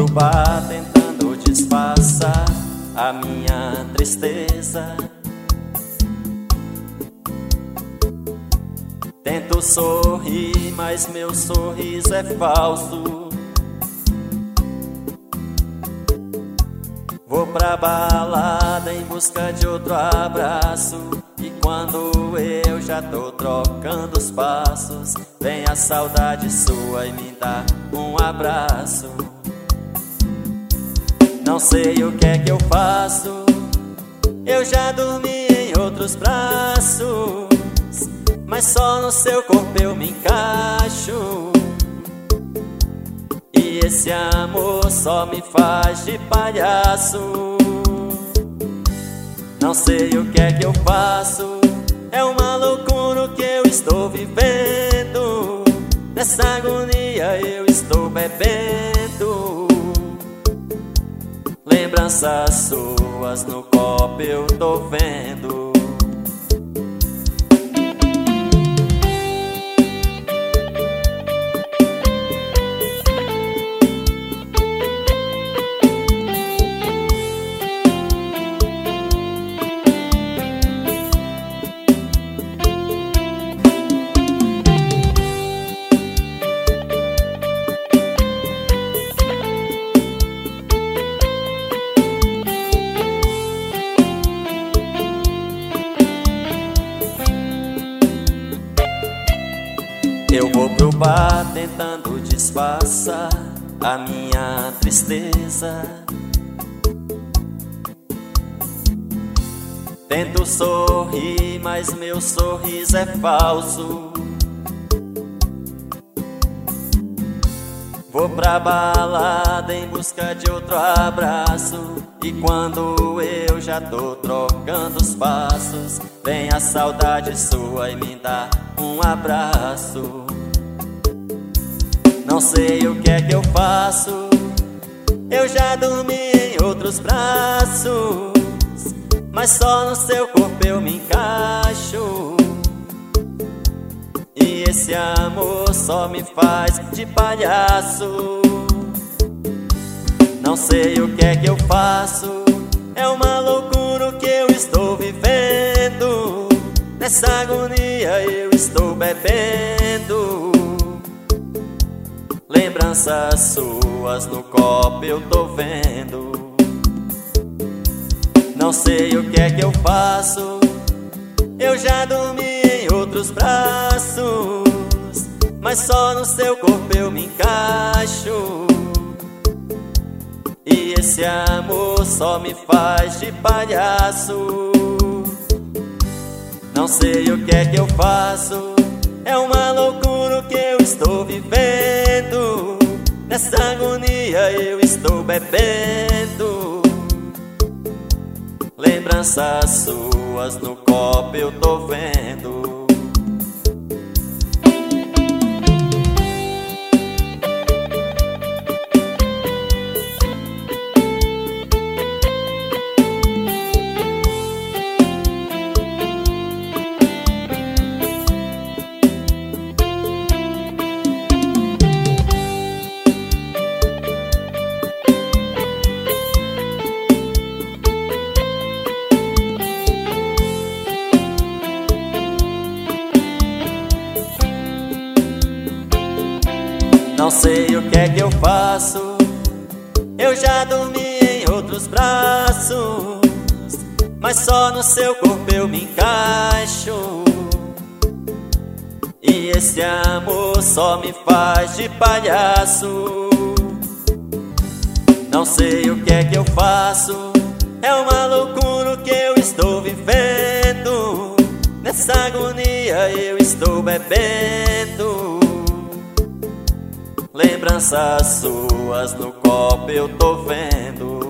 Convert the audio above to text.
bar tentando disfarçar a minha tristeza. Tento sorrir, mas meu sorriso é falso. Vou pra balada em busca de outro abraço, e quando eu já tô trocando os passos, vem a saudade sua e me dá um abraço. Não sei o que é que eu faço, eu já dormi em outros braços, mas só no seu corpo eu me encaixo. E esse amor só me faz de palhaço. Não sei o que é que eu faço, é uma loucura o que eu estou vivendo. Nessa agonia eu estou bebendo. Lembranças suas no copo eu tô vendo. Eu vou pro bar tentando disfarçar a minha tristeza. Tento sorrir, mas meu sorriso é falso. Vou pra balada em busca de outro abraço, e quando eu já tô trocando os passos, vem a saudade sua e me dá um abraço. Não sei o que é que eu faço, eu já dormi em outros braços, mas só no seu corpo eu me encaixo. E esse amor só me faz de palhaço. Não sei o que é que eu faço, é uma loucura o que eu estou vivendo. Nessa agonia eu estou bebendo. Lembranças suas no copo eu tô vendo. Não sei o que é que eu faço, eu já dormi em outros braços, mas só no seu corpo eu me encaixo. E esse amor só me faz de palhaço. Não sei o que é que eu faço, é uma loucura o que eu estou vivendo. Nessa agonia eu estou bebendo. Lembranças suas no copo eu tô vendo. Não sei o que é que eu faço, eu já dormi em outros braços, mas só no seu corpo eu me encaixo. E esse amor só me faz de palhaço. Não sei o que é que eu faço, é uma loucura o que eu estou vivendo. Nessa agonia eu estou bebendo. Lembranças suas no copo eu tô vendo.